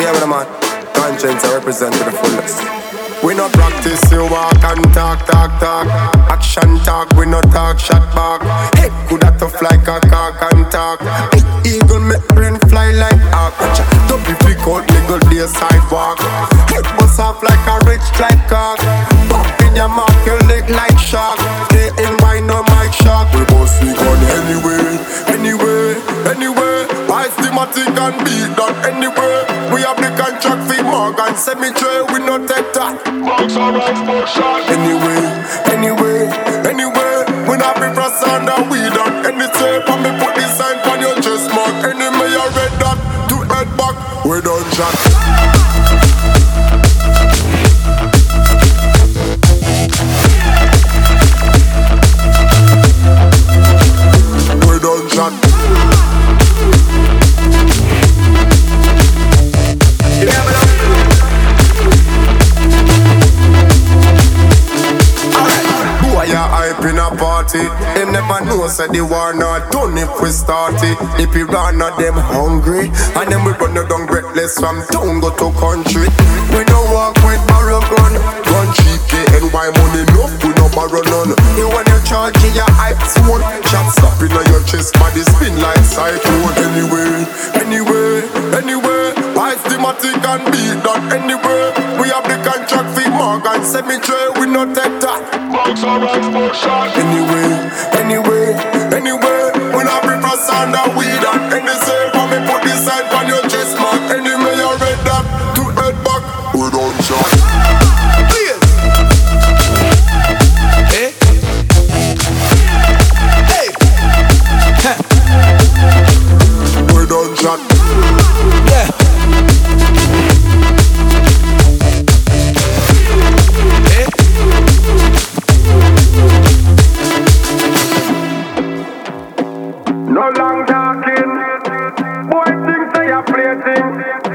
Yeah, man. Conscience I represent to the fullest. We no practice, you walk and talk. Action talk, we no talk, shot back. Head good at tough like a cock and talk. Big eagle make brain fly like hawk. Don't be freak out, nigga, day sidewalk. Head bust off like a rich like cock. Bump in your mouth, your leg like shark. Stay in why no mic shark. We bust we gun anyway. Why Stimatic and beat that anyway. We have the contract for Morgan Cemetery, we no take that. Box alright, smoke shot. Anyway. We not be press under weed on any tape. And me put the sign on your chest mark. Enemy you read that, to head back, we done shot. We done shot. In a party, them never know say the war not done if we start it. If we run at them hungry, and then we run down breathless from town go to country. We don't walk with barrel gun cheap, KNY money enough, we no borrow none. You when you charge in your hype phone, shot stop in your chest, body spin like cyclone. Anyway, why Stimatic and beat that anyway. We have the contract for Morgan Cemetery, we no take that. Box alright, smoke shot. Anyway, we not be press under weed and any say, for me put this sign on your chest mark. Anyway, you read that, to head back, we don't shot. Hey. We don't shot. Yeah. No long talking, boy things say a play thing.